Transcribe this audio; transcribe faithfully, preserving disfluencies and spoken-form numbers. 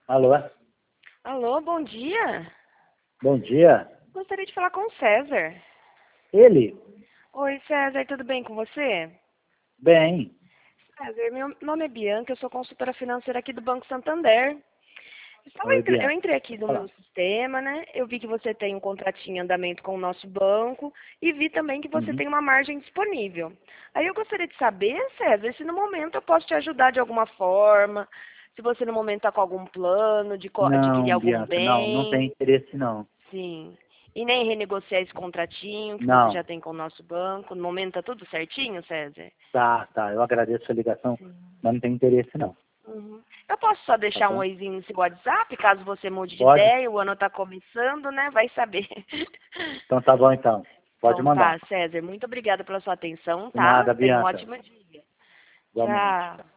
Alô? Alô, bom dia. Bom dia. Gostaria de falar com o César. Ele? Oi, César, tudo bem com você? Bem. César, meu nome é Bianca, eu sou consultora financeira aqui do Banco Santander. Estava Oi, entre- Eu Bianca. entrei aqui no Olá. meu sistema, né? Eu vi que você tem um contratinho em andamento com o nosso banco e vi também que você Uhum. tem uma margem disponível. Aí eu gostaria de saber, César, se no momento eu posso te ajudar de alguma forma, se você no momento está com algum plano de co- adquirir Não, algum Bianca, não, não tem bem. interesse não. Sim. E nem renegociar esse contratinho que você já Não. tem com o nosso banco. No momento tá tudo certinho, César? Tá, tá. Eu agradeço a ligação, Sim. mas não tem interesse não. Uhum. Eu posso só Tá deixar um bom? oizinho no seu WhatsApp, caso você mude de Pode? ideia, o ano tá começando, né? Vai saber. Então tá bom então. Pode Então tá, mandar. César, muito obrigada pela sua atenção, De tá? nada, Tenha um Bianca. ótimo dia. Igualmente. Tchau.